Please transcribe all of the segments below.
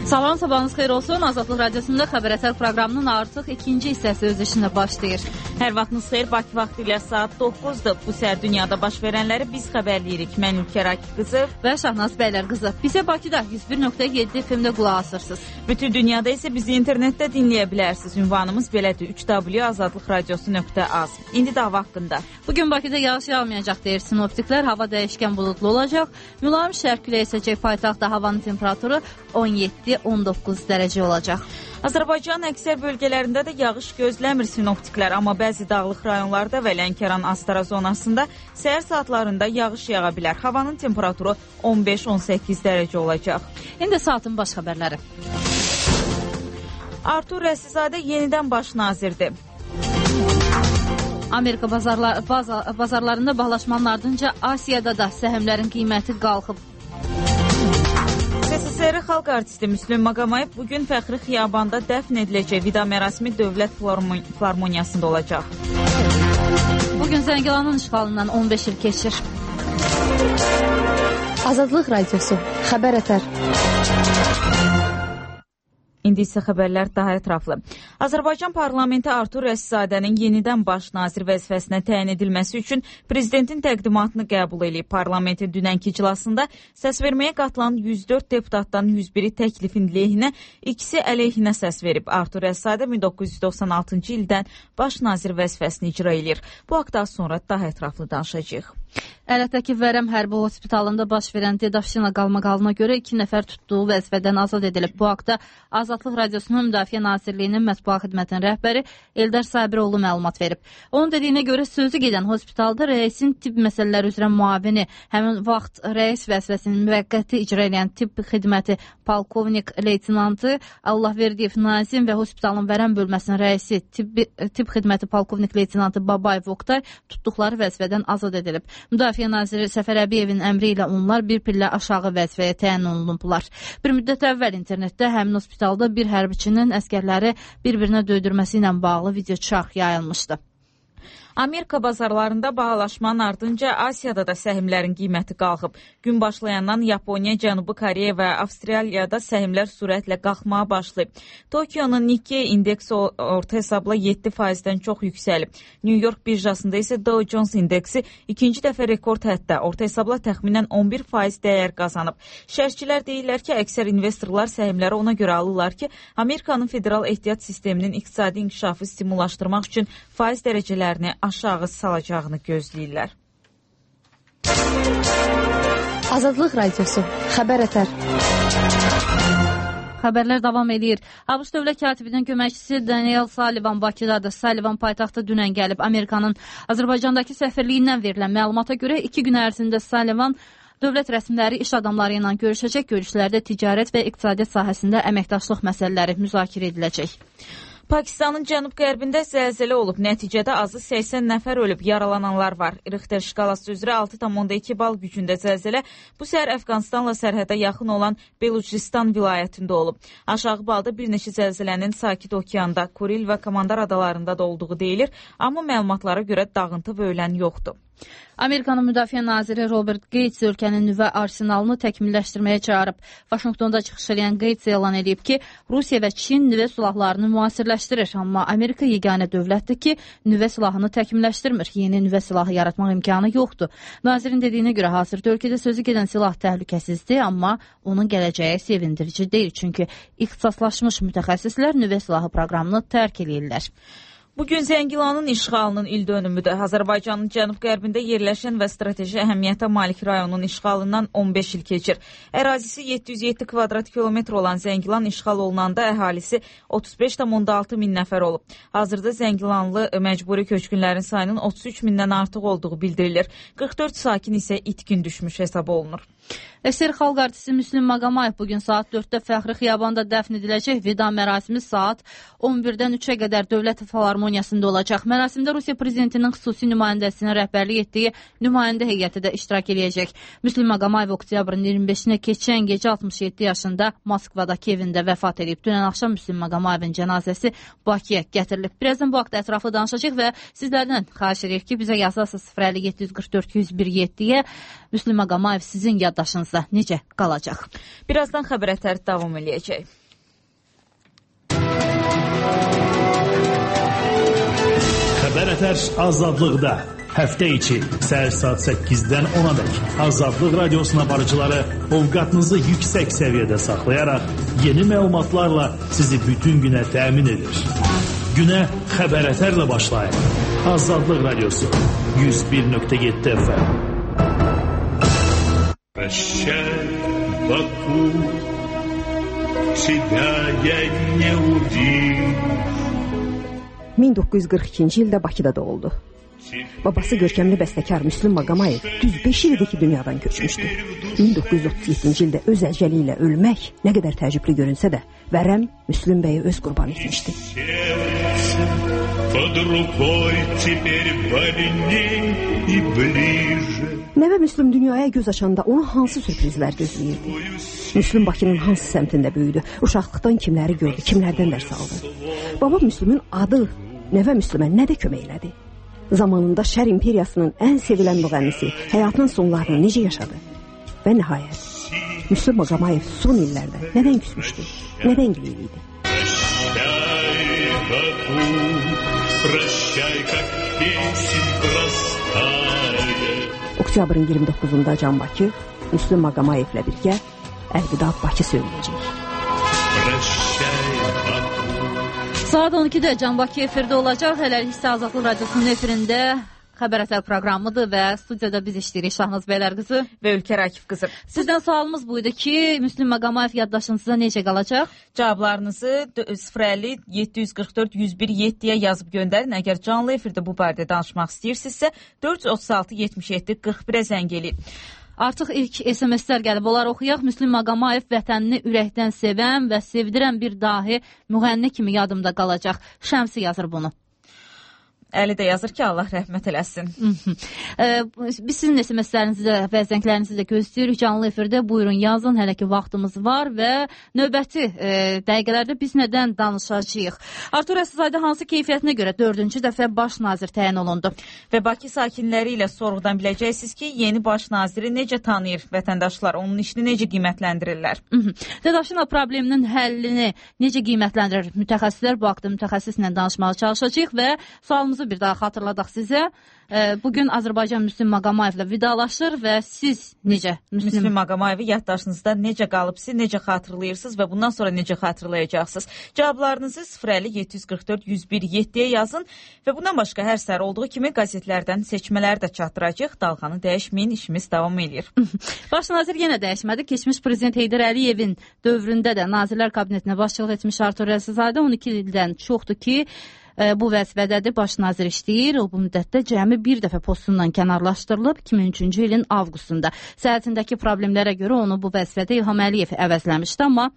Salam, sabahınız xeyir olsun. Azadlıq Radiosunda Xəbər Ətər proqramının artıq ikinci hissəsi öz işində başlayır. Hər vaxtınız xeyir, Bakı vaxtı ilə saat 9-dur. Bu səhər dünyada baş verənləri biz xəbərləyirik. Mən Ülkər Akif və Şahnaz Bəylər qızı. Bizə Bakıda 101.7 FM-də qulaq asırsınız. Bütün dünyada isə bizi internetdə dinləyə bilərsiniz. Ünvanımız belədir: www.azadlıqradiosu.az. İndi də hava haqqında. Bugün Bakıda yağış yağmayacaq deyir sinoptiklər. Hava dəyişkən buludlu olacaq. Mülayim şərq küləyi əsəcək. Paytaxtda havanın temperaturu 17-19 dərəcə olacaq. Azərbaycanın əksər bölgələrində də yağış gözləmir sinoptiklər, amma bəzi dağlıq rayonlarda və Lənkəran-Astara zonasında səhər saatlarında yağış yağa bilər. Havanın temperaturu 15-18 dərəcə olacaq. İndi saatın baş xəbərləri. Artur Rəsizadə yenidən baş nazirdir. Amerika bazarlarında bağlaşmanın ardınca Asiyada da səhmlərin qiyməti qalxıb. SSR xalq artisti Müslüm Maqamayev bugün Fəxri Xiyabanda dəfn ediləcək vida mərasimi Dövlət Filarmoniyasında olacaq. Bugün Zəngilanın işğalından 15 il keçir. Azadlıq Radiosu, Xəbər Ətər. İndi isə xəbərlər daha ətraflı. Azərbaycan parlamenti Artur Rəsizadənin yenidən baş nazir vəzifəsinə təyin edilməsi üçün prezidentin təqdimatını qəbul edib. Parlamentin dünənki iclasında səsverməyə qatılan 104 deputatdan 101-i təklifin lehinə, ikisi əleyhinə səs verib. Artur Rəsizadə 1996-cı ildən baş nazir vəzifəsini icra edir. Bu haqda sonra daha ətraflı danışacağıq. Ələtdəki Vərəm hərbi hospitalında baş verən Dedavşina qalmaqalına görə 2 nəfər tutduğu vəzifədən azad edilib. Bu haqda Azadlıq Radiosunun Müdafiə Nazirliyinin mətbuat xidmətinin rəhbəri Eldar Sabiroğlu məlumat verib. Onun dediyinə görə sözü gedən hospitalda rəisin tibb məsələləri üzrə müavini, həmin vaxt rəis vəzifəsini müvəqqəti icra edən tibb xidməti polkovnik leytinantı Allahverdiyev Nazim və hospitalın Vərəm bölməsinin rəisi tibb xidməti polkovnik leytinantı Babayev Oktay tutduqları vəzifədən azad edilib. Müdafiə naziri Səfər Əbiyevin əmri ilə onlar bir pillə aşağı vəzifəyə təyin olunublar. Bir müddət əvvəl internetdə həmin hospitalda bir hərbiçinin əskərləri bir-birinə döydürməsi ilə bağlı video çarx yayılmışdı. Amerika bazarlarında bahalaşmanın ardınca Asiyada da səhmlərin qiyməti qalxıb. Gün başlayandan Yaponiya, Cənubi Koreya və Avstraliyada səhmlər sürətlə qalxmağa başlayıb. Tokionun Nikkei indeksi orta hesabla 7%-dən çox yüksəlib. New York birjasında isə Dow Jones indeksi ikinci dəfə rekord həddə orta hesabla təxminən 11% dəyər qazanıb. Şərhçilər deyirlər ki, əksər investorlar səhmləri ona görə alırlar ki, Amerikanın federal ehtiyat sisteminin iqtisadi inkişafı stimullaşdırmaq üçün faiz dərəcələrini aşağı salacağını gözləyirlər. Azadlıq Radiosu, Xəbər Ətər. Xəbərlər davam edir. ABŞ dövlət katibinin köməkçisi Daniel Sullivan Bakıdadır. Sullivan paytaxta dünən gəlib. Amerikanın Azərbaycandakı səfirliyindən verilən məlumata görə 2 gün ərzində Sullivan dövlət rəsmiləri, iş adamları ilə görüşəcək. Görüşlərdə ticarət və iqtisadiyyat sahəsində əməkdaşlıq məsələləri müzakirə ediləcək. Pakistanın cənub-qərbində zəlzələ olub. Nəticədə azı 80 nəfər ölüb, yaralananlar var. Richter şkalası üzrə 6,2 bal gücündə zəlzələ bu səhər Əfqanistanla sərhədə yaxın olan Belucistan vilayətində olub. Aşağı balda bir neçə zəlzələnin Sakit Okeanda, Kuril və Komandar adalarında da olduğu deyilir, amma məlumatlara görə dağıntı və ölən yoxdur. Amerikanın müdafiə naziri Robert Gates ölkənin nüvə arsenalını təkmilləşdirməyə çağırıb. Vaşinqtonda çıxış edən Gates elan edib ki, Rusiya və Çin nüvə silahlarını müasirləşdirir. Amma Amerika yeganə dövlətdir ki, nüvə silahını təkmilləşdirmir. Yeni nüvə silahı yaratmaq imkanı yoxdur. Nazirin dediyinə görə hazırda ölkədə sözü gedən silah təhlükəsizdir, amma onun gələcəyi sevindirici deyil. Çünki ixtisaslaşmış mütəxəssislər nüvə silahı proqramını tərk edirlər. Bugün Zəngilanın işğalının ildönümüdür. Azərbaycanın cənub-qərbində yerləşən və strateji əhəmiyyətə malik rayonun işğalından 15 il keçir. Ərazisi 707 kvadrat kilometr olan Zəngilan işğal olunanda əhalisi 35,6 min nəfər olub. Hazırda Zəngilanlı məcburi köçkünlərin sayının 33 mindən artıq olduğu bildirilir. 44 sakin isə itkin düşmüş hesab olunur. SSR xalq artisti Müslüm Maqamayev bugün saat 4-də Fəxri Xiyabanda dəfn ediləcək. Vida mərasimi saat 11-dən 3-ə qədər Dövlət Filarmoniyasında olacaq. Mərasimdə Rusiya prezidentinin xüsusi nümayəndəsinin rəhbərlik etdiyi nümayəndə heyəti də iştirak edəcək. Müslüm Maqamayev oktyabrın 25-nə keçən gecə 67 yaşında Moskvadakı evində vəfat edib. Dünən axşam Müslüm Maqamayevin cənazəsi Bakıya gətirilib. Birazdan bu haqda ətraflı danışacaq və sizlərdən xahiş edirik ki, bizə yazasınız 050 744 101 7-yə. Müslüm Maqamayev sizin yadda yaddaşınızda necə qalacaq? Birazdan xəbər ətəri davam eləyəcək. Xəbər ətər azadlıqda. Həftə içi səhər saat 8-dən 10-a dək Azadlıq Radiosunun aparıcıları ovqatınızı yüksək səviyyədə saxlayaraq yeni məlumatlarla sizi bütün günə təmin edir. Günə xəbər ətərlə başlayın. Azadlıq Radiosu 101.7 FM. Прощай, Баку, тебя я не увижу. 1942-ci ildə Bakıda doğuldu. Babası görkəmli bəstəkar Müslüm Maqamayev düz 5 il idi ki, dünyadan köçmüşdü. 1937-ci ildə öz əcəli ilə ölmək nə qədər təəccüblü görünsə də, vərəm Müslüm bəyi öz qurban etmişdi. Nəvə Müslüm dünyaya göz açanda onu hansı sürprizlər gözləyirdi? Müslüm Bakının hansı səmtində böyüdü? Uşaqlıqdan kimləri gördü, kimlərdən dərs aldı? Baba Müslümün adı nəvə Müslümə nə də kömək elədi? Zamanında Şər İmperiyasının ən sevilən müğənnisi həyatının sonlarını necə yaşadı? Və nəhayət, Müslüm Maqamayev son illərdə nədən küsmüşdü? Nədən qeyliydi? Oktyabrın 29-unda Can Bakı, Müslüm Maqamayevlə birgə Əlvida Bakı söyləyəcək. Saat 12-də Can Bakı efirdə olacaq. Hələlik isə Azadlıq Radiosunun efirində xəbər ətər proqramıdır və studiyada biz işləyirik Şahnaz Bəylər qızı və Ülkər Akif qızı. Sizdən sualımız buydu ki, Müslüm Maqamayev yaddaşınızda necə qalacaq? Cavablarınızı 050-744-101-7-yə yazıb göndərin. Əgər canlı efirdə bu barədə danışmaq istəyirsinizsə 436-77-41-ə zəng eləyin. Artıq ilk SMS-lər gəlib, onlar oxuyaq. Müslüm Maqamayev vətənini ürəkdən sevən və sevdirən bir dahi müğənni kimi yadımda qalacaq. Şəmsi yazır bunu. Əli də yazır ki, Allah rəhmət eləsin. Biz sizin SMS-lərinizi də və zənglərinizi də gözləyirik canlı efirdə. Buyurun yazın, hələ ki vaxtımız var və növbəti dəqiqələrdə biz nədən danışacağıq? Artur Rəsulzadə hansı keyfiyyətinə görə 4-cü dəfə baş nazir təyin olundu? Və Bakı sakinləri ilə sorğudan biləcəksiniz ki, yeni baş naziri necə tanıyır vətəndaşlar, onun işini necə qiymətləndirirlər? Dadaşina probleminin həllini necə qiymətləndirir mütəxəssislər? Bu haqda mütəxəssislə danışmağa çalışacağıq və sualımız bir daha xatırladaq sizə. Bugün Azərbaycan Müslüm Maqamayevlə vidalaşır və siz necə Müslüm Maqamayevi yaddaşınızda necə qalıb, siz necə xatırlayırsınız və bundan sonra necə xatırlayacaqsınız? Cavablarınızı 050-744-101-7-yə yazın və bundan başqa hər səhər olduğu kimi qəzetlərdən seçmələri də çatdıracaq. Dalğanı dəyişməyin, işimiz davam edir. Baş nazir yenə dəyişmədi. Keçmiş prezident Heydər Əliyevin dövründə də Nazirlər Kabinetinə başçılıq etmiş Artur Rəsulzadə 12 ildən çoxdur ki, bu vəzifədədir, baş nazir işləyir. O bu müddətdə cəmi bir dəfə postundan kənarlaşdırılıb 2003-cü ilin avqustunda. Səhhətindəki problemlərə görə onu bu vəzifədə İlham Əliyev əvəzləmişdi, amma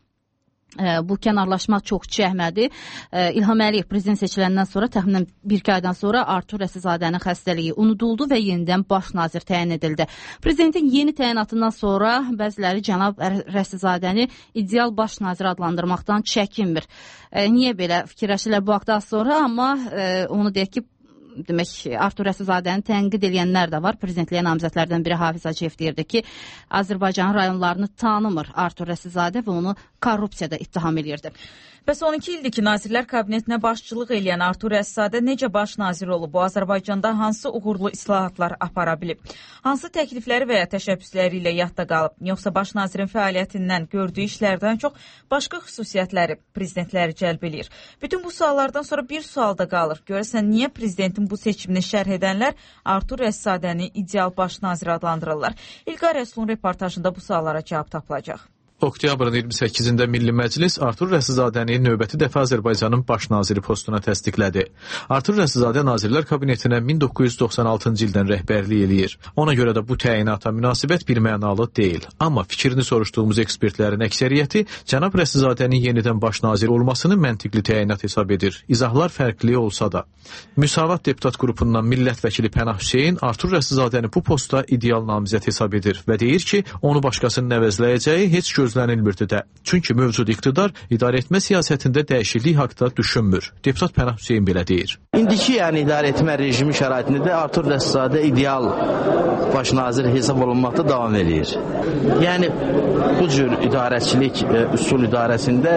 bu kənarlaşma çox çəkmədi. İlham Əliyev prezident seçiləndən sonra təxminən 1-2 aydan sonra Artur Rəsulzadənin xəstəliyi unuduldu və yenidən baş nazir təyin edildi. Prezidentin yeni təyinatından sonra bəziləri cənab Rəsulzadəni ideal baş nazir adlandırmaqdan çəkinmir. Niyə belə fikirləşirlər bu haqda sonra, amma onu deyək ki, demək, Artur Rəsulzadəni tənqid edənlər də var. Prezidentliyə namizədlərdən biri Hafiz Hacıyev deyirdi ki, Azərbaycan rayonlarını tanımır Artur Rəsulzadə və onu korrupsiyada ittiham edirdi. Bəs 12 ildir ki, Nazirlər Kabinetinə başçılıq edən Artur Rəsulzadə necə baş nazir olub? Bu Azərbaycanda hansı uğurlu islahatlar apara bilib? Hansı təklifləri və ya təşəbbüsləri ilə yadda qalıb? Yoxsa baş nazirin fəaliyyətindən, gördüyü işlərdən çox başqa xüsusiyyətləri prezidentləri cəlb edir? Bütün bu suallardan sonra bir sual da qalır. Görəsən, niyə prezidentin bu seçimini şərh edənlər Artur Rəsulzadəni ideal baş nazir adlandırırlar? İlqar Rəsulun reportajında bu suallara cavab tapılacaq. Oktyabrın 28-də Milli Məclis Artur Rəsulzadəni növbəti dəfə Azərbaycanın baş naziri postuna təsdiqlədi. Artur Rəsulzadə Nazirlər Kabinetinə 1996-cı ildən rəhbərlik eləyir. Ona görə də bu təyinata münasibət birmənalı deyil. Amma fikrini soruşduğumuz ekspertlərin əksəriyyəti cənab Rəsulzadənin yenidən baş nazir olmasını məntiqli təyinat hesab edir. İzahlar fərqli olsa da. Müsavat deputat qrupundan millət vəkili Pənah Hüseyn Artur Rəsulzadəni bu posta ideal namizəd hesab edir və deyir ki, onu başqasının əvəzləyəcəyi heç göz gözlənilmirdi də. Çünki mövcud iqtidar idarəetmə siyasətində dəyişiklik haqqında düşünmür. Deputat Pənah Hüseyn belə deyir. İndiki idarəetmə rejimi şəraitində də Artur Rəssadə ideal baş nazir hesab olunmaqda davam edir. Yəni bu cür idarəçilik üsul idarəsində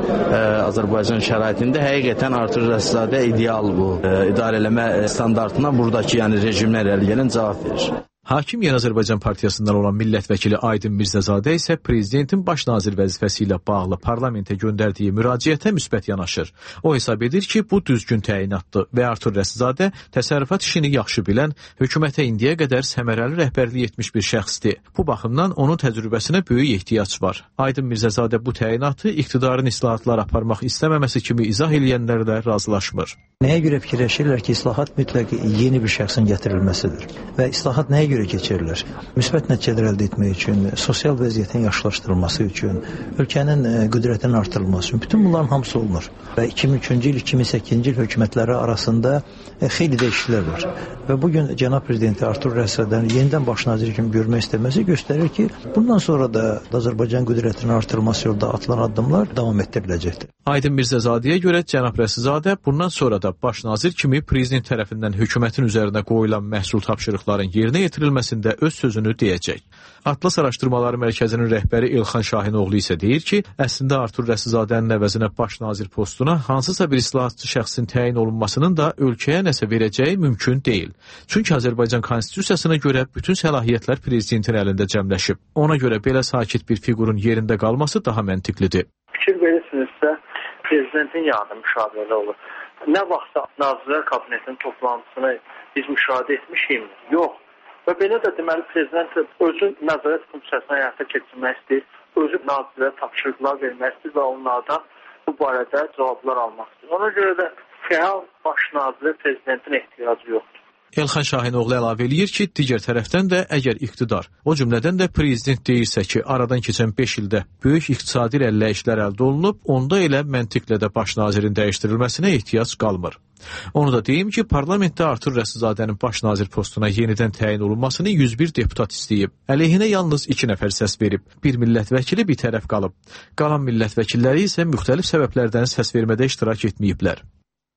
Azərbaycan şəraitində həqiqətən Artur Rəssadə ideal bu idarə eləmə standartına buradakı rejimlər gələn cavab verir. Hakim Yeni Azərbaycan Partiyasından olan millət vəkili Aydın Mirzəzadə isə prezidentin baş nazir vəzifəsi ilə bağlı parlamentə göndərdiyi müraciətə müsbət yanaşır. O hesab edir ki, bu düzgün təyinatdır və Artur Rəsizadə təsərrüfat işini yaxşı bilən, hökumətə indiyə qədər səmərəli rəhbərlik etmiş bir şəxsdir. Bu baxımdan onun təcrübəsinə böyük ehtiyac var. Aydın Mirzəzadə bu təyinatı iqtidarın islahatlar aparmaq istəməməsi kimi izah eləyənlərlə razılaşmır. Nəyə görə fikirləşirlər ki, islahat mütləq yeni bir şəxsin gətirilməsidir və islahat nəyə görə keçirilir? Müsbət nəticələr əldə etmək üçün, sosial vəziyyətin yaxşılaşdırılması üçün, ölkənin qüdrətinin artırılması üçün bütün bunların hamısı olunur. Və 2003-cü il, 2008-ci il hökumətləri arasında xeyli dəyişikliklər var. Və bugün cənab prezidenti Artur Rəssadəni yenidən baş nazir kimi görmək istəməsi göstərir ki, bundan sonra da Azərbaycan qüdrətinin artırılması yolda atılan addımlar davam etdiriləcəkdir. Aydın Mirzəzadəyə görə cənab Rəsizadə bundan sonra da baş nazir kimi prezident tərəfindən hökumətin üzərinə qoyulan məhsul tapşırıqların yerinə yetirilməsində öz sözünü deyəcək. Atlas Araşdırmaları Mərkəzinin rəhbəri Elxan Şahinoğlu isə deyir ki, əslində Artur Rəsizadənin əvəzinə baş nazir postuna hansısa bir islahatçı şəxsin təyin olunmasının da ölkəyə nəsə verəcəyi mümkün deyil. Çünki Azərbaycan Konstitusiyasına görə bütün səlahiyyətlər prezidentin əlində cəmləşib. Ona görə belə sakit bir fiqurun yerində qalması daha məntiqlidir. Fikir verirsinizsə, prezidentin yanında müşavirələr olur. Nə vaxtsa Nazirlər Kabinetinin toplantısını biz müşahidə etmişik? Yox. Və belə də deməli prezident özü nəzarət funksiyasını həyata keçirmək istəyir, özü nazirlərə tapşırıqlar vermək istəyir və onlardan bu barədə cavablar almaq istəyir. Ona görə də fəal baş nazirə prezidentin ehtiyacı yoxdur. Elxan Şahinoğlu əlavə eləyir ki, digər tərəfdən də əgər iqtidar, o cümlədən də prezident deyirsə ki, aradan keçən 5 ildə böyük iqtisadi irəliləyişlər əldə olunub, onda elə məntiqlə də baş nazirin dəyişdirilməsinə ehtiyac qalmır. Onu da deyim ki, parlamentdə Artur Rəsizadənin baş nazir postuna yenidən təyin olunmasını 101 deputat istəyib. Əleyhinə yalnız 2 nəfər səs verib. Bir millət vəkili bir tərəf qalıb. Qalan millət vəkilləri isə müxtəlif səbəblərdən səs vermədə iştirak etməyiblər.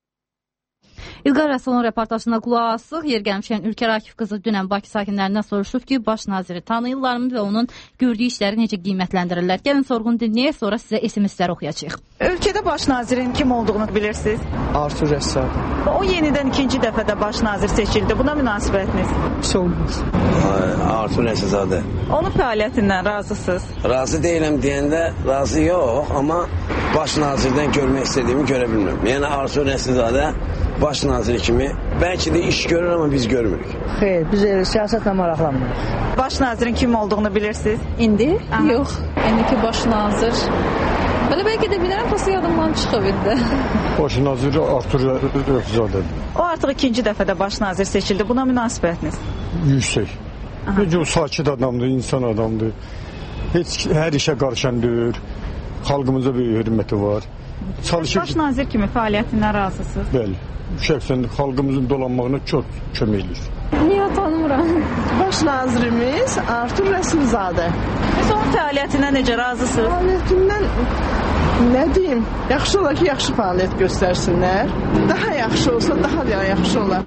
İlqar Rəsulun reportajına qulaq asıq. Yer gəlmişkən Ülkər Akif qızı dünən Bakı sakinlərindən soruşub ki, baş naziri tanıyırlarmı və onun gördüyü işləri necə qiymətləndirirlər? Gəlin sorğunu dinləyək, sonra sizə SMS-ləri oxuyacağıq. Ölkədə baş nazirin kim olduğunu bilirsiniz? Artur Rəssadə. O yenidən ikinci dəfədə baş nazir seçildi. Buna münasibətiniz? Pis olmaz. Artur Rəssadə. Onun fəaliyyətindən razısınız? Razı deyiləm deyəndə razı yox, amma baş nazirdən görmək istədiyimi görə bilmirəm. Yəni Artur Rəssadə baş naziri kimi bəlkə də iş görür, amma biz görmürük. Xeyr, biz siyasətlə maraqlanmırıq. Baş nazirin kim olduğunu bilirsiniz? İndi? Aha. Yox. İndiki baş nazir. Belə bəlkə də bilirəm, pası yadımdan çıxıb indi. Baş naziri Artur Rəsizadədir. O artıq ikinci dəfədə baş nazir seçildi. Buna münasibətiniz? Yüksək. Necə o sakit adamdır, insan adamdır. Heç hər işə qarşandır. Xalqımıza böyük hörməti var. Çalışır. Baş nazir kimi fəaliyyətindən razısınız? Bəli. Şəxsən xalqımızın dolanmağına çox kömək edir. Niyə tanımıram? Baş nazirimiz Artur Rəsizadə. Siz onun fəaliyyətindən necə razısınız? Fəaliyyətindən nə deyim? Yaxşı olar ki, yaxşı fəaliyyət göstərsinlər. Daha yaxşı olsa, daha da yaxşı olar.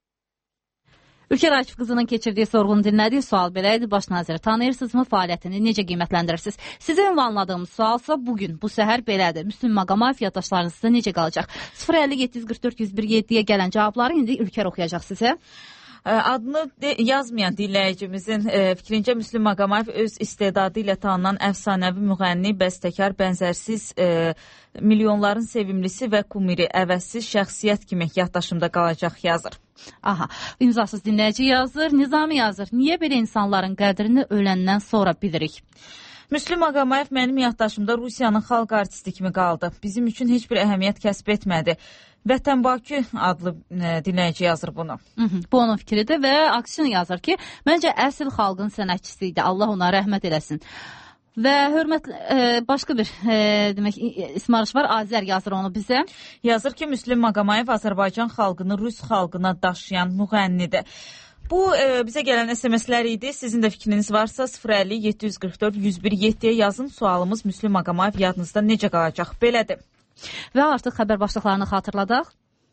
Ülkər Akif qızının keçirdiyi sorğunu dinlədiyi sual belə idi. Baş naziri tanıyırsınızmı? Fəaliyyətini necə qiymətləndirirsiniz? Sizə ünvanladığımız sualsa bugün, bu səhər belədir. Müslüm Maqamayev yaddaşlarınız sizə necə qalacaq? 050-744-101-7-yə gələn cavabları indi Ülkər oxuyacaq sizə. Adını yazmayan dinləyicimizin fikrincə Müslüm Maqamayev öz istedadı ilə tanınan əfsanəvi müğənni, bəstəkar, bənzərsiz milyonların sevimlisi və kumiri, əvəzsiz şəxsiyyət kimi yaddaşımda qalacaq yazır. Aha, imzasız dinləyici yazır, Nizami yazır. Niyə belə insanların qədrini öləndən sonra bilirik? Müslüm Maqamayev mənim yaddaşımda Rusiyanın xalq artisti kimi qaldı. Bizim üçün heç bir əhəmiyyət kəsb etmədi. Vətən Bakı adlı dinləyici yazır bunu. Bu onun fikridir və Akşin yazır ki, məncə əsl xalqın sənətçisi idi. Allah ona rəhmət eləsin. Və başqa bir demək ismarış var, Azər yazır onu bizə. Yazır ki, Müslüm Maqamayev Azərbaycan xalqını Rus xalqına daşıyan müğənnidir. Bu bizə gələn SMS-lər idi. Sizin də fikriniz varsa 050 744 101 7-yə yazın. Sualımız Müslüm Ağamayev yadınızda necə qalacaq? Belədir. Və artıq xəbər başlıqlarını xatırladaq.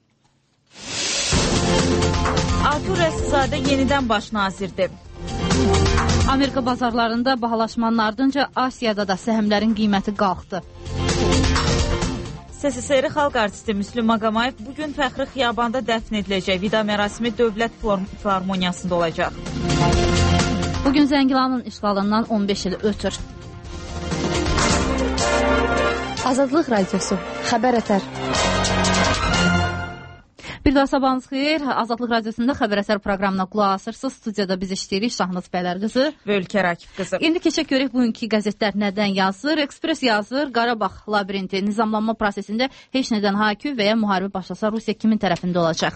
Artur Rəsulzadə yenidən baş nazirdir. Amerika bazarlarında bahalaşmanın ardınca Asiyada da səhmlərin qiyməti qalxdı. SSR Xalq artisti Müslüm Ağamayev bugün Fəxri Xiyabanda dəfn ediləcək. Vida mərasimi Dövlət Filarmoniyasında olacaq. Bugün Zəngilanın işğalından 15 il ötür. Azadlıq Radiosu, Xəbər Ətər. Bir daha sabahınız xeyir. Azadlıq Radiosunda Xəbər Əsər proqramına qulaq asırsınız. Studiyada biz işləyirik. Şahnaz Bəylər qızı və Ülkər Akif qızı. İndi keçək görək bugünkü qəzetlər nədən yazır. Ekspres yazır. Qarabağ labirinti nizamlanma prosesində heç nədən hakü və ya müharibə başlasa Rusiya kimin tərəfində olacaq?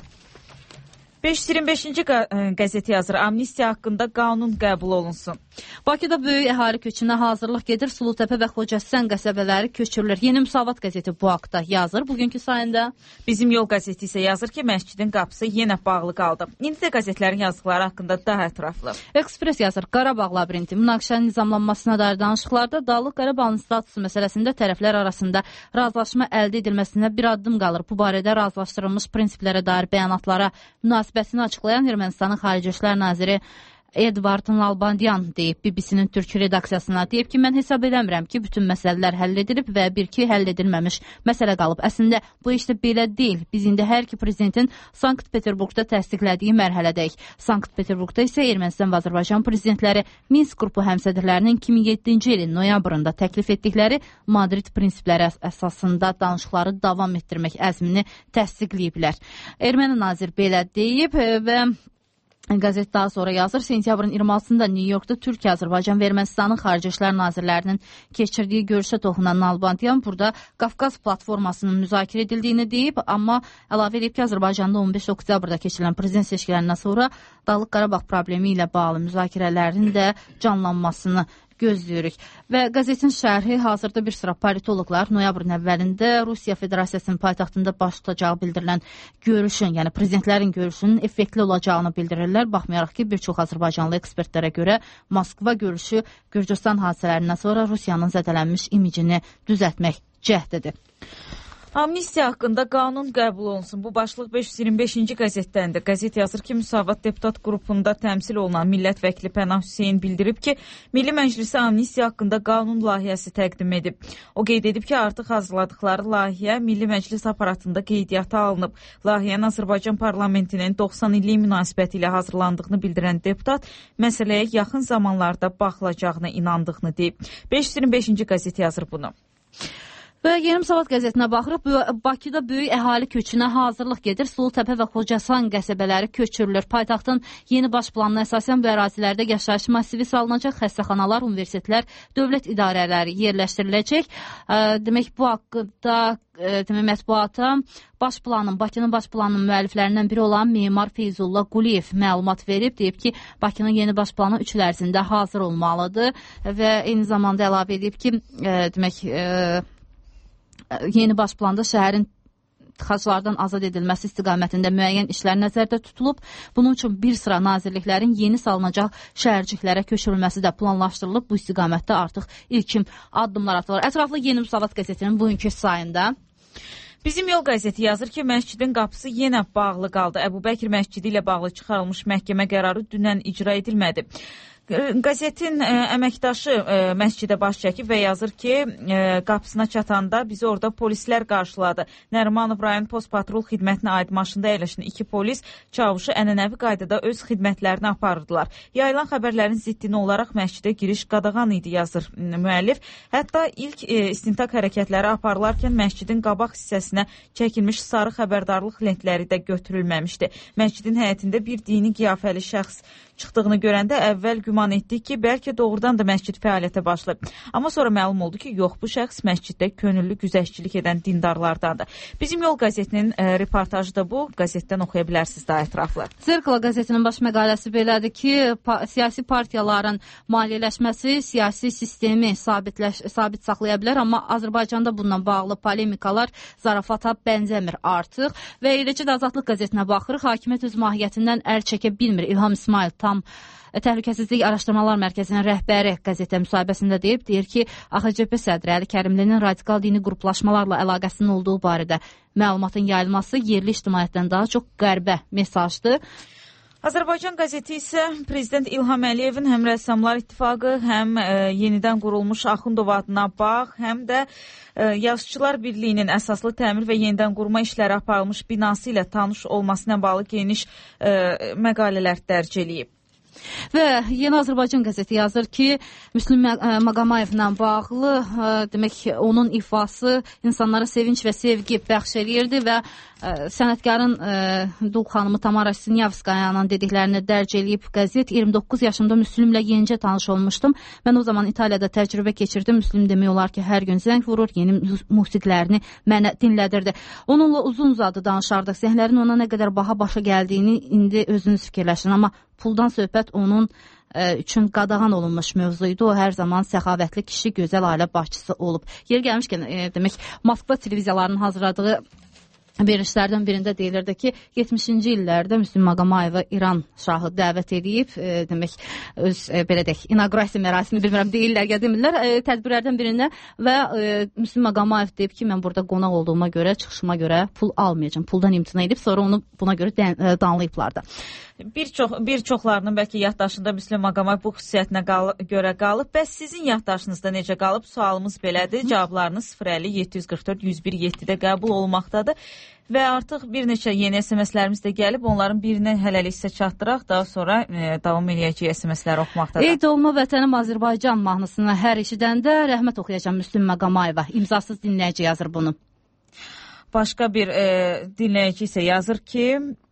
525-ci qəzeti yazır. Amnistiya haqqında qanun qəbul olunsun. Bakıda böyük əhali köçünə hazırlıq gedir. Sulutəpə və Xocəsən qəsəbələri köçürülür. Yeni Müsavat qəzeti bu haqda yazır bugünkü sayında. Bizim Yol qəzeti isə yazır ki, məscidin qapısı yenə bağlı qaldı. İndi də qəzetlərin yazdıqları haqqında daha ətraflı. Ekspres yazır. Qarabağ labirinti münaqişənin nizamlanmasına dair danışıqlarda Dağlıq Qarabağın statusu məsələsində tərəflər arasında razılaşma əldə edilməsinə bir addım qalır. Bu barədə razılaşdırılmış prinsiplərə dair bəyanatlara münasibətini açıqlayan Ermənistanın Xarici İşlər Naziri Edvard Nalbandyan deyib BBC-nin türk redaksiyasına. Deyib ki, mən hesab eləmirəm ki, bütün məsələlər həll edilib və bir-iki həll edilməmiş məsələ qalıb. Əslində, bu işdə belə deyil. Biz indi hər iki prezidentin Sankt-Peterburqda təsdiqlədiyi mərhələdəyik. Sankt-Peterburqda isə Ermənistan və Azərbaycan prezidentləri Minsk qrupu həmsədrlərinin 2007-ci ilin noyabrında təklif etdikləri Madrid prinsipləri əsasında danışıqları davam etdirmək əzmini təsdiqləyiblər. Erməni nazir belə deyib və qəzet daha sonra yazır. Sentyabrın 26-da New Yorkda Türkiyə, Azərbaycan və Ermənistanın Xarici İşlər Nazirlərinin keçirdiyi görüşə toxunan Nalbandyan burada Qafqaz platformasının müzakirə edildiyini deyib, amma əlavə edib ki, Azərbaycanda 15 oktyabrda keçirilən prezident seçkilərindən sonra Dağlıq Qarabağ problemi ilə bağlı müzakirələrin də canlanmasını gözləyirik. Və qəzetin şərhi hazırda bir sıra politoloqlar noyabrın əvvəlində Rusiya Federasiyasının paytaxtında baş tutacağı bildirilən görüşün, yəni prezidentlərin görüşünün effektli olacağını bildirirlər. Baxmayaraq ki, bir çox Azərbaycanlı ekspertlərə görə Moskva görüşü Gürcüstan hadisələrindən sonra Rusiyanın zədələnmiş imicini düzəltmək cəhdidir. Amnistiya haqqında qanun qəbul olunsun. Bu başlıq 525-ci qəzetdəndir. Qəzet yazır ki, Müsavat deputat qrupunda təmsil olunan millət vəkili Pənah Hüseyin bildirib ki, Milli Məclisi amnistiya haqqında qanun layihəsi təqdim edib. O qeyd edib ki, artıq hazırladıkları layihə Milli Məclis aparatında qeydiyyata alınıb. Layihənin Azərbaycan parlamentinin 90 illik münasibəti ilə hazırlandığını bildirən deputat məsələyə yaxın zamanlarda baxılacağına inandığını deyib. 525-ci qəzet yazır bunu. Və Yeni Müsavat qəzetinə baxırıq. Bakıda böyük əhali köçünə hazırlıq gedir. Sulutəpə və Xocəsan qəsəbələri köçürülür. Paytaxtın yeni baş planına əsasən bu ərazilərdə yaşayış massivi salınacaq. Xəstəxanalar, universitetlər, dövlət idarələri yerləşdiriləcək. Demək, bu haqqında mətbuata Bakının baş planının müəlliflərindən biri olan memar Feyzullah Quliyev məlumat verib. Deyib ki, Bakının yeni baş planı 3 il ərzində hazır olmalıdır və eyni zamanda əlavə edib ki, yeni baş planda şəhərin tıxaclardan azad edilməsi istiqamətində müəyyən işlər nəzərdə tutulub. Bunun üçün bir sıra nazirliklərin yeni salınacaq şəhərciklərə köçürülməsi də planlaşdırılıb. Bu istiqamətdə artıq ilkin addımlar atılır. Ətraflı Yeni Müsavat qəzetinin bugünkü sayında. Bizim Yol qəzeti yazır ki, məscidin qapısı yenə bağlı qaldı. Əbu Bəkir məscidi ilə bağlı çıxarılmış məhkəmə qərarı dünən icra edilmədi. Qəzetin əməkdaşı məscidə baş çəkib və yazır ki, qapısına çatanda bizi orada polislər qarşıladı. Nərimanov rayon post patrul xidmətinə aid maşında əyləşən 2 polis çavuşu ənənəvi qaydada öz xidmətlərini aparırdılar. Yayılan xəbərlərin ziddini olaraq məscidə giriş qadağan idi, yazır müəllif. Hətta ilk istintaq hərəkətləri aparılarkən məscidin qabaq hissəsinə çəkilmiş sarı xəbərdarlıq lentləri də götürülməmişdi. Məscidin həyətində bir dini qiyafəli şəxs çıxdığını görəndə əvvəl güman etdik ki, bəlkə doğrudan da məscid fəaliyyətə başlayıb. Amma sonra məlum oldu ki, yox, bu şəxs məsciddə könüllü güzəştçilik edən dindarlardandır. Bizim Yol qəzetinin reportajı da bu. Qəzetdən oxuya bilərsiniz daha ətraflı. Zirkla qəzetinin baş məqaləsi belədir ki, siyasi partiyaların maliyyələşməsi siyasi sistemi sabit saxlaya bilər, amma Azərbaycanda bununla bağlı polemikalar zarafata bənzəmir artıq və eləcə də Azadlıq qəzetinə baxırıq. Hakimiyyət öz mahiyyətindən əl çəkə bilmir. İlham İsmail tam Təhlükəsizlik Araşdırmalar Mərkəzinin rəhbəri qəzetə müsahibəsində deyir ki, AXCP sədri Əli Kərimlinin radikal dini qruplaşmalarla əlaqəsinin olduğu barədə məlumatın yayılması yerli ictimaiyyətdən daha çox qərbə mesajdır. Azərbaycan qəzeti isə Prezident İlham Əliyevin həm Rəssamlar İttifaqı, həm yenidən qurulmuş Axundov adına bağ, həm də Yazıçılar Birliyinin əsaslı təmir və yenidən qurma işləri aparılmış binası ilə tanış olmasına bağlı geniş məqalələr dərc eləyib. Və Yeni Azərbaycan qəzeti yazır ki, Müslüm Maqamayevlə bağlı demək onun ifası insanlara sevinç və sevgi bəxş eləyirdi və sənətkarın Dul xanımı Tamara Sinyavskayanın dediklərini dərc eləyib qəzet. 29 yaşımda Müslümlə yenicə tanış olmuşdum. Mən o zaman İtaliyada təcrübə keçirdim. Müslüm demək olar ki, hər gün zəng vurur, yeni musiqilərini mənə dinlədirdi. Onunla uzun-uzadı danışardıq. Səhnələrin ona nə qədər baha başa gəldiyini indi özünüz fikirləşin. Amma puldan söhbət onun üçün qadağan olunmuş mövzuydu. O hər zaman səxavətli kişi, gözəl ailə başçısı olub. Yer gəlmişkən, demək, Moskva televiziyalarının hazırladığı verilişlərdən birində deyilirdi ki, 70-ci illərdə Müslüm Maqamayevı İran şahı dəvət edib, demək, öz, belə deyək, inaugurasiya mərasimi, bilmirəm, deyirlər ya demirlər, tədbirlərdən birində və Müslüm Maqamayev deyib ki, mən burada qonaq olduğuma görə, çıxışıma görə pul almayacağım, puldan imtina edib, sonra onu buna görə danlayıblar da. Bir çoxlarının bəlkə yaddaşında Müslüm Maqamayev bu xüsusiyyətinə görə qalıb. Bəs sizin yaddaşınızda necə qalıb? Sualımız belədir. Cavablarınız 050-744-101-7-də qəbul olmaqdadır. Və artıq bir neçə yeni SMS-lərimiz də gəlib. Onların birini hələlik sizə çatdıraq. Daha sonra davam edəcək SMS-ləri oxumaqdadır. Ey doğma vətənim Azərbaycan mahnısını hər eşidəndə rəhmət oxuyacağım Müslüm Maqamayeva. İmzasız dinləyici yazır bunu. Başqa bir dinləyici isə yazır ki,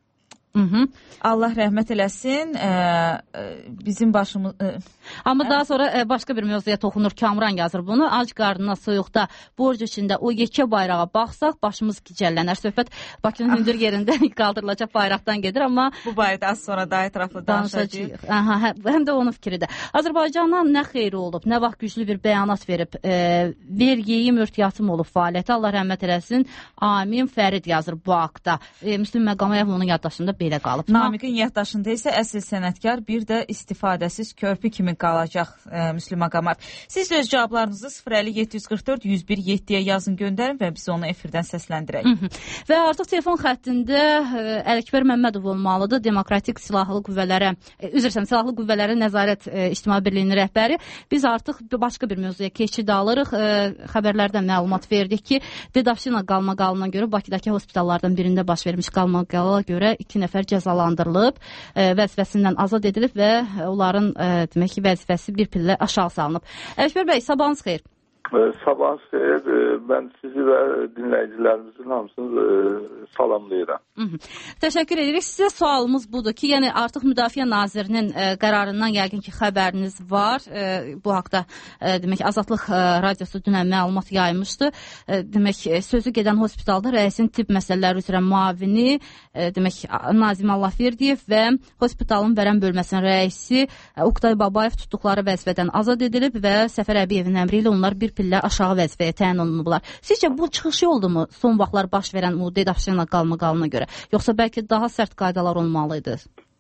Allah rəhmət eləsin, bizim başımız... Amma daha sonra başqa bir mövzuya toxunur, Kamran yazır bunu. Ac qarnına, soyuqda, borc içində o yekə bayrağa baxsaq, başımız gicəllənər. Söhbət Bakının hündür yerində qaldırılacaq bayraqdan gedir, amma... Bu barədə az sonra daha ətraflı danışacağıq. Həm də onun fikridir. Azərbaycandan nə xeyri olub, nə vaxt güclü bir bəyanat verib, vergiyim, örtiyatım olub fəaliyyəti, Allah rəhmət eləsin, amin, Fərid yazır bu haqda. Müslüm Maqamayev onun yaddaşında belə qalıb. Namiqin yaddaşında isə əsl sənətkar, bir də istifadəsiz körpü kimi qalacaq Müslüm Maqamayev. Siz öz cavablarınızı 050-744-101-7-yə yazın, göndərin və biz onu efirdən səsləndirək. Və artıq telefon xəttində Ələkbər Məmmədov olmalıdır. Demokratik Silahlı Qüvvələrə Nəzarət İctimai Birliyinin rəhbəri. Biz artıq başqa bir mövzuya keçid alırıq. Xəbərlərdən məlumat verdik ki, Dedavşina qalmaqalına görə Bakıdakı hospitallardan birində baş vermiş qalmaqala görə 2 nəfər cəzalandırılıb, vəzifəsindən azad edilib və onların demək ki, vəzifəsi bir pillə aşağı salınıb. Ələkbər bəy, sabahınız xeyir. Sabahınız xeyir. Mən sizi və dinləyicilərimizin hamısını salamlayıram. Təşəkkür edirik. Sizə sualımız budur ki, yəni artıq Müdafiə Nazirinin qərarından yəqin ki, xəbəriniz var. Bu haqda demək Azadlıq radiosu dünən məlumat yaymışdı. Demək sözü gedən hospitalda rəisin tibb məsələləri üzrə müavini demək Nazim Allahverdiyev və hospitalın vərəm bölməsinin rəisi Oqtay Babayev tutduqları vəzifədən azad edilib və Səfər Əbiyevin əmri ilə onlar bir pillə aşağı vəzifəyə təyin olunublar. Sizcə bu çıxış oldumu son vaxtlar baş verən bu Dedavşina qalmaqalına görə? Yoxsa bəlkə daha sərt qaydalar olmalıydı?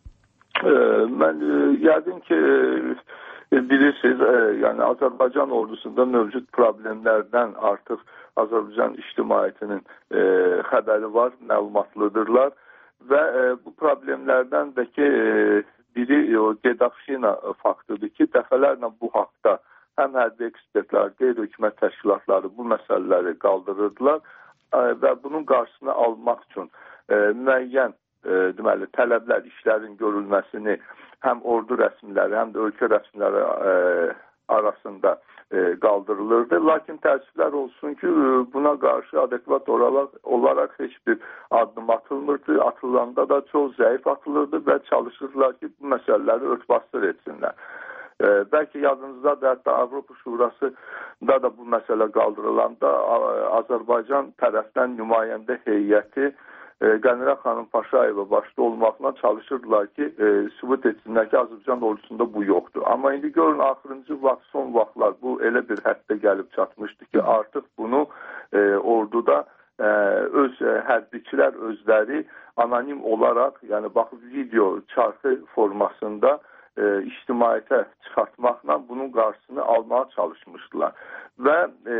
Mən yəqin ki, bilirsiniz, yəni Azərbaycan ordusunda mövcud problemlərdən artıq Azərbaycan ictimaiyyətinin xəbəri var, məlumatlıdırlar və bu problemlərdən də ki, biri o Dedavşina faktıdır ki, dəfələrlə bu haqda həm hərbi ekspertlər, qeyri-hökumət təşkilatları bu məsələləri qaldırırdılar və bunun qarşısını almaq üçün müəyyən deməli, tələblər, işlərin görülməsini həm ordu rəsmiləri, həm də ölkə rəsmiləri arasında qaldırılırdı. Lakin təəssüflər olsun ki, buna qarşı adekvat olaraq heç bir addım atılmırdı. Atılanda da çox zəif atılırdı və çalışırdılar ki, bu məsələləri örtbasdır etsinlər. Bəlkə yadınızdadır, hətta Avropa Şurasında da bu məsələ qaldırılanda Azərbaycan tərəfdən nümayəndə heyəti Qənirə xanım Paşayeva başda olmaqla çalışırdılar ki, sübut etsinlər ki, Azərbaycan ordusunda bu yoxdur. Amma indi görün, axırıncı vaxt, son vaxtlar bu elə bir həddə gəlib çatmışdı ki, artıq bunu orduda öz hərbiçilər özləri anonim olaraq, yəni baxıb video çarxı formasında ictimaiyyətə çıxartmaqla bunun qarşısını almağa çalışmışdılar. Və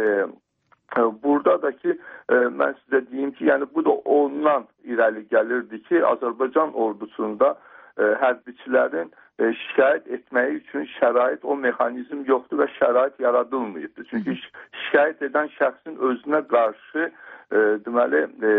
burada da ki, mən sizə deyim ki, yəni bu da ondan irəli gəlirdi ki, Azərbaycan ordusunda hərbiçilərin şikayət etməyi üçün şərait, o mexanizm yoxdur və şərait yaradılmayıbdır. Çünki şikayət edən şəxsin özünə qarşı deməli,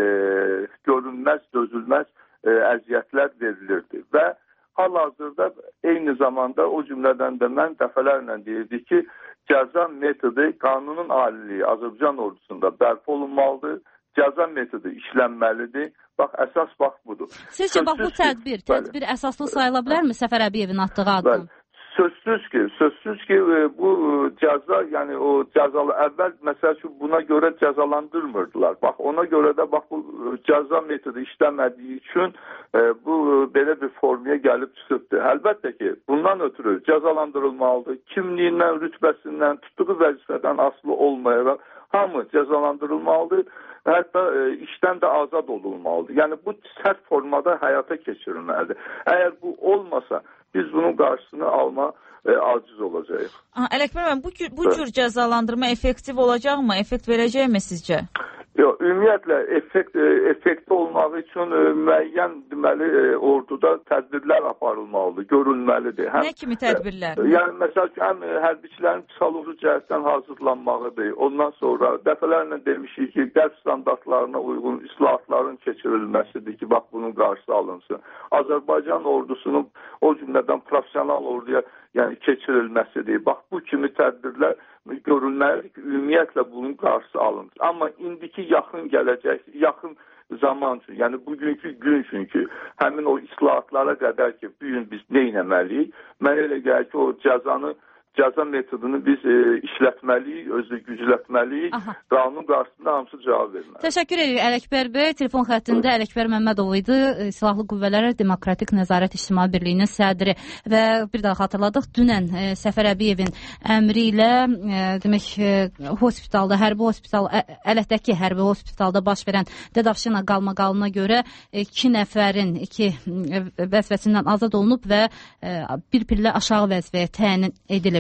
görünməz, dözülməz əziyyətlər verilirdi. Və hal-hazırda eyni zamanda o cümlədən də mən dəfələrlə deyirdik ki, cəza metodu qanunun aliliyi Azərbaycan ordusunda bərpa olunmalıdır, cəza metodu işlənməlidir. Bax, əsas bax budur. Sizcə, bax bu tədbir əsaslı sayıla bilərmi Səfər Əbiyevin atdığı addım? Sözsüz ki, bu cəza, yəni o cəzalı əvvəl məsəl üçün buna görə cəzalandırmırdılar. Bax, ona görə də bax bu cəza metodu işləmədiyi üçün bu belə bir formaya gəlib çıxıbdır. Əlbəttə ki, bundan ötürü cəzalandırılmalıdır. Kimliyindən, rütbəsindən, tutduğu vəzifədən asılı olmayaraq hamı cəzalandırılmalıdır. Hətta işdən də azad olunmalıdır. Yəni bu sərt formada həyata keçirilməlidir. Əgər bu olmasa, biz bunun qarşısını alma aciz olacağıq. Ələkbər müəllim, bu cür cəzalandırma effektiv olacaqmı? Effekt verəcəkmi sizcə? Yox, ümumiyyətlə effekti olmaq üçün müəyyən deməli orduda tədbirlər aparılmalıdır, görülməlidir. Nə kimi tədbirlər? Yəni məsəl üçün həm hərbiçilərin psixoloji cəhətdən hazırlanmağıdır. Ondan sonra dəfələrlə demişik ki, dərs standartlarına uyğun islahatların keçirilməsidir ki, bax bunun qarşısı alınsın. Azərbaycan ordusunun o cümlədən professional orduya yəni keçirilməsidir. Bax bu kimi tədbirlər görülməlidir ki, ümumiyyətlə bunun qarşısı alınır. Amma indiki yaxın gələcək, yaxın zaman üçün, yəni bugünkü gün üçün ki, həmin o islahatlara qədər ki, bu gün biz nə etməliyik? Mənə elə gəlir ki, o cəza metodunu biz işlətməliyik, özü güclətməliyik, qanun qarşısında hamısı cavab verməli. Təşəkkür edirik Ələkbər bəy. Telefon xəttində Ələkbər Məmmədov idi, Silahlı Qüvvələr Demokratik Nəzarət İctimai Birliyinin sədri və bir daha xatırladıq, dünən Səfər Əbiyevin əmri ilə demək hospitalda, hərbi hospital, Ələtdəki hərbi hospitalda baş verən Dədafşina qalmaqalına görə 2 nəfərin 2 vəzifəsindən azad olunub və bir pillə aşağı vəzifəyə təyin edilib.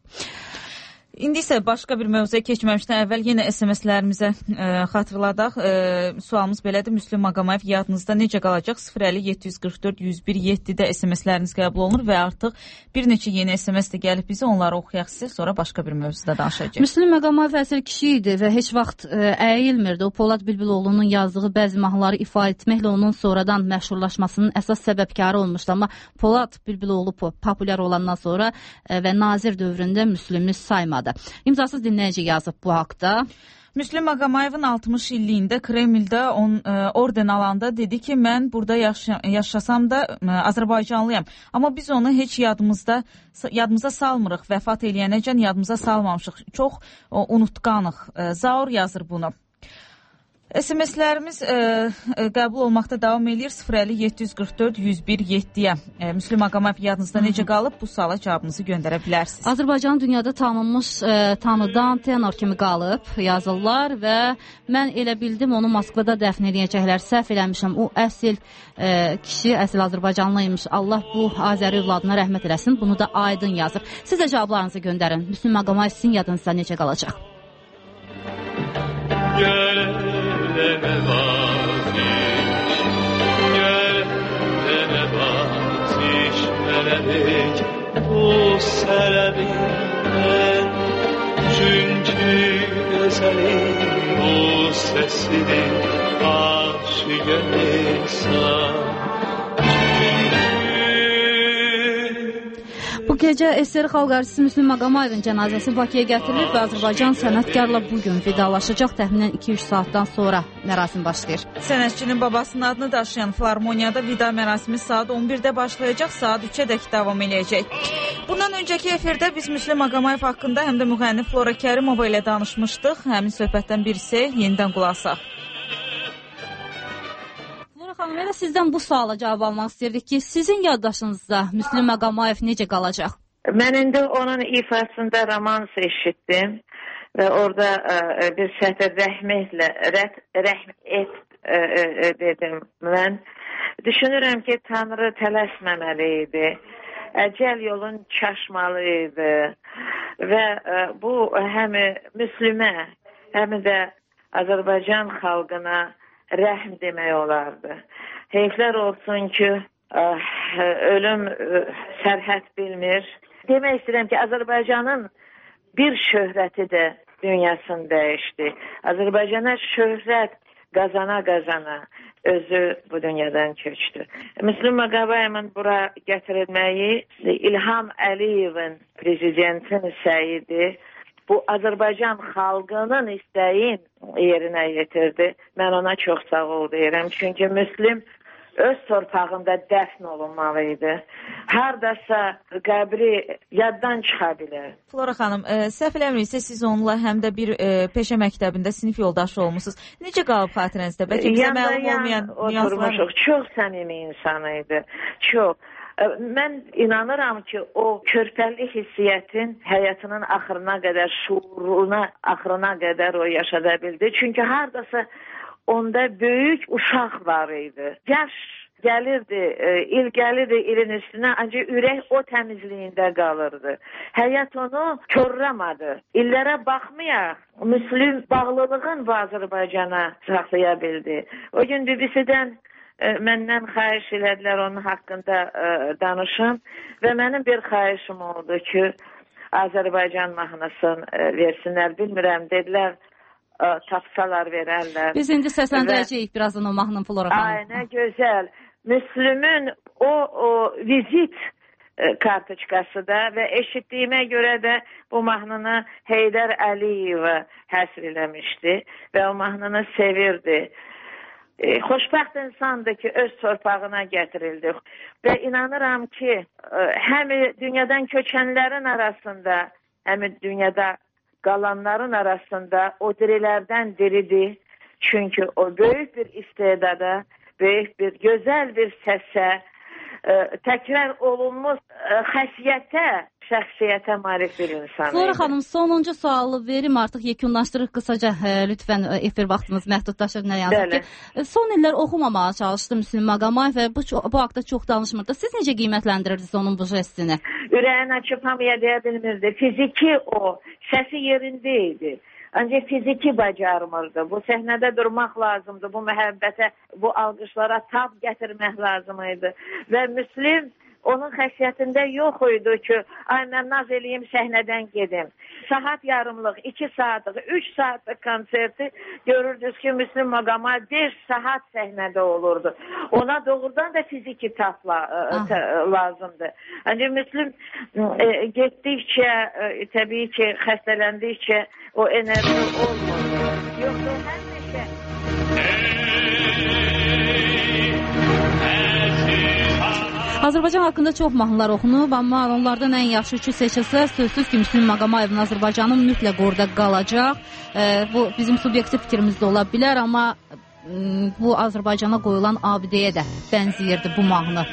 İndi isə başqa bir mövzuya keçməmişdən əvvəl yenə SMS-lərimizə xatırladaq. Sualımız belədir. Müslüm Maqamayev yadınızda necə qalacaq? 050-744-101-7-də SMS-ləriniz qəbul olunur və artıq bir neçə yeni SMS də gəlib bizə. Onları oxuyaq sizə, sonra başqa bir mövzuda danışacaq. Müslüm Maqamayev əsl kişi idi və heç vaxt əyilmirdi. O Polad Bülbüloğlu'nun yazdığı bəzi mahnıları ifa etməklə onun sonradan məşhurlaşmasının əsas səbəbkarı olmuşdu. Amma Polad Bülbüloğlu populyar olandan sonra və Nazir dövründə Müslümü saymadı. İmzasız dinləyici yazıb bu haqda. Müslüm Maqamayevin 60 illiyində Kremldə orden alanda dedi ki, mən burada yaşasam da Azərbaycanlıyam. Amma biz onu heç yadımıza salmırıq. Vəfat eləyənəcən yadımıza salmamışıq. Çox unutqanıq. Zaur yazır bunu. SMS-lərimiz qəbul olmaqda davam edir. 050-744-101-7-yə. Müslüm Maqamayev yadınızda necə qalıb? Bu suala cavabınızı göndərə bilərsiniz. Azərbaycan dünyada tanıdan tenor kimi qalıb yazırlar və mən elə bildim onu Moskvada dəfn edəcəklər. Səhv eləmişəm. O əsl kişi, əsl Azərbaycanlıymış. Allah bu Azəri övladına rəhmət eləsin. Bunu da aydın yazır. Siz də cavablarınızı göndərin. Müslüm Maqamayev sizin yadınızda necə qalacaq? Gel nevaziş melek bu selebinden çünkü güzelim bu sesini aşık insan. Gecə SSR Xalq Artisti Müslüm Maqamayevin cənazəsi Bakıya gətirilib və Azərbaycan sənətkarla bugün vidalaşacaq. Təxminən 2-3 saatdan sonra mərasim başlayır. Sənətçinin babasının adını daşıyan Filarmoniyada vida mərasimi saat 11-də başlayacaq, saat 3-ədək davam eləyəcək. Bundan öncəki efirdə biz Müslüm Maqamayev haqqında həm də müğənni Flora Kərimova ilə danışmışdıq. Həmin söhbətdən birisi yenidən qulaq asaq. Xanım, elə sizdən bu suala cavab almaq istəyirdik ki, sizin yaddaşınızda Müslüm Maqamayev necə qalacaq? Mən indi onun ifasında romans eşitdim və orada bir səhər rəhm et dedim. Mən düşünürəm ki, Tanrı tələsməməli idi, əcəl yolun çaşmalı idi və bu həm Müslümə, həm də Azərbaycan xalqına rəhm demək olardı. Heyflər olsun ki, ölüm sərhəd bilmir. Demək istəyirəm ki, Azərbaycanın bir şöhrəti də dünyasını dəyişdi. Azərbaycana şöhrət qazana özü bu dünyadan köçdü. Müslüm Maqamayevin bura gətirilməyi İlham Əliyevin prezidentin səyidir. Bu Azərbaycan xalqının istəyin yerinə yetirdi. Mən ona çox sağ ol deyirəm. Çünki Müslüm öz torpağında dəfn olunmalıydı. Hardasa qəbri yaddan çıxa bilər. Flora xanım, səhv eləmirsə siz onunla həm də bir peşə məktəbində sinif yoldaşı olmusunuz. Necə qalıb xatirənizdə? Bəlkə bizə məlum olmayan nüanslar? Çox səmimi insan idi. Çox. Mən inanıram ki, o körpəlik hissiyyətin həyatının axırına qədər, şuuruna axırına qədər o yaşada bildi. Çünki hardasa onda böyük uşaq var idi. Yaş gəlirdi, il gəlirdi ilin üstünə, ancaq ürək o təmizliyində qalırdı. Həyat onu körrəmədi. İllərə baxmayaq, Müslüm bağlılığın Azərbaycana saxlaya bildi. O gün BBC-dən məndən xahiş elədilər onun haqqında danışım və mənim bir xahişim oldu ki, Azərbaycan mahnısını versinlər. Bilmirəm, dedilər, tapsalar verərlər. Biz indi səsləndirəcəyik birazdan o mahnını Flora xanım. Ay, nə gözəl. Müslümün o vizit kartoçkası da və eşitdiyimə görə də bu mahnını Heydər Əliyeva həsr eləmişdi və o mahnını sevirdi. Xoşbəxt insandır ki, öz torpağına gətirildi və inanıram ki, həm dünyadan köçənlərin arasında, həm dünyada qalanların arasında o dirilərdən diridir. Çünki o böyük bir istedada, böyük bir, gözəl bir səsə, təkrar olunmuş xəsiyyətə, şəxsiyyətə malik bir insan. Flora xanım, sonuncu sualı verim, artıq yekunlaşdırıq qısaca, lütfən efir vaxtımız məhdudlaşır, nə yazıq ki. Son illər oxumamağa çalışdı Müslüm Maqamayev və bu haqda çox danışmırdı. Siz necə qiymətləndirirsiniz onun bu jestini? Ürəyin açıb hamıya deyə bilmirdi. Fiziki o, səsi yerində idi. Ancaq fiziki bacarmırdı. Bu səhnədə durmaq lazımdı. Bu məhəbbətə, bu alqışlara tab gətirmək lazım idi. Və Müslüm onun xəsiyyətində yox idi ki, ay mən naz eləyim, səhnədən gedim. Saat yarımlıq, 2 saatlıq, 3 saatlıq konserti görürdünüz ki, Müslüm Maqamayev 5 saat səhnədə olurdu. Ona doğrudan da fiziki tab lazımdır. Ancaq Müslüm getdikcə, təbii ki, xəstələndikcə o enerji olmur. Yoxsa həmişə... Azərbaycan haqqında çox mahnılar oxunub, amma onlardan ən yaxşı ki seçilsə, sözsüz ki, Müslüm Maqamayevin Azərbaycanın mütləq orada qalacaq. Bu bizim subyektiv fikrimiz də ola bilər, amma bu Azərbaycana qoyulan abidəyə də bənzəyirdi bu mahnı.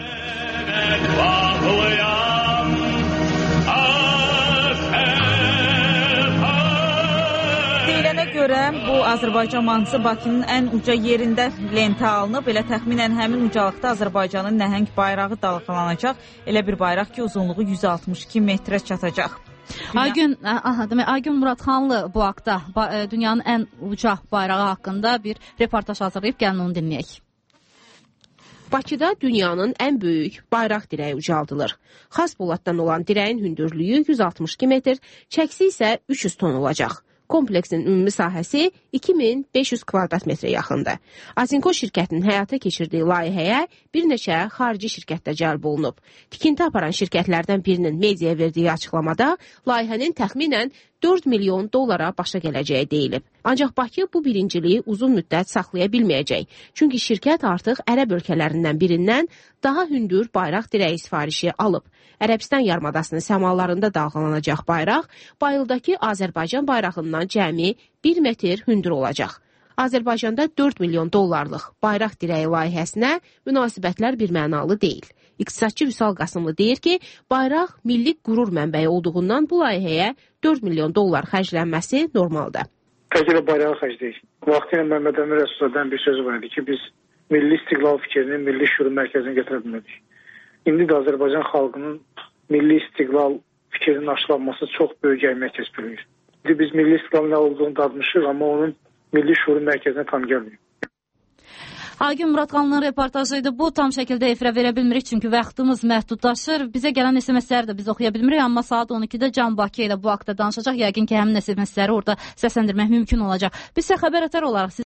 Deyilənə görə bu Azərbaycan mahnısı Bakının ən uca yerində lentə alınıb. Elə təxminən həmin ucalıqda Azərbaycanın nəhəng bayrağı dalğalanacaq. Elə bir bayraq ki, uzunluğu 162 metrə çatacaq. Aygün Muradxanlı bu haqda dünyanın ən uca bayrağı haqqında bir reportaj hazırlayıb, gəlin onu dinləyək. Bakıda dünyanın ən böyük bayraq dirəyi ucaldılır. Xas poladdan olan dirəyin hündürlüyü 162 metr, çəksi isə 300 ton olacaq. Kompleksin ümumi sahəsi 2500 kvadrat metrə yaxındır. Azinko şirkətinin həyata keçirdiyi layihəyə bir neçə xarici şirkətdə cəlb olunub. Tikinti aparan şirkətlərdən birinin mediaya verdiyi açıqlamada layihənin təxminən 4 milyon dollara başa gələcəyi deyilib. Ancaq Bakı bu birinciliyi uzun müddət saxlaya bilməyəcək. Çünki şirkət artıq ərəb ölkələrindən birindən daha hündür bayraq dirəyi sifarişi alıb. Ərəbistan yarımadasının səmalarında dalğalanacaq bayraq Bayıldakı Azərbaycan bayrağından cəmi 1 metr hündür olacaq. Azərbaycanda 4 milyon dollarlıq bayraq dirəyi layihəsinə münasibətlər birmənalı deyil. İqtisadçı Vüsal Qasımlı deyir ki, bayraq milli qürur mənbəyi olduğundan bu layihəyə 4 milyon dollar xərclənməsi normaldır. Təkcə bayrağı xərcləyik. Vaxtilə Məmməd Əmin Rəsulzadən bir söz var idi ki, biz milli istiqlal fikrini milli şüur mərkəzinə gətirə bilmədik. İndi də Azərbaycan xalqının milli istiqlal fikrinin aşılanması çox böyük əhəmiyyət kəsb edir. İndi biz milli istiqlalın nə olduğunu dadmışıq, amma onun milli şüur mərkəzinə tam gəlməyib. Agün Muradxanlının reportajıydı. Bu tam şəkildə efirə verə bilmirik, çünki vaxtımız məhdudlaşır. Bizə gələn SMS-ləri də biz oxuya bilmirik, amma saat 12-də Can Bakı ilə bu haqda danışacaq. Yəqin ki, həmin SMS-ləri orada səsləndirmək mümkün olacaq. Biz isə xəbər ötər olaraq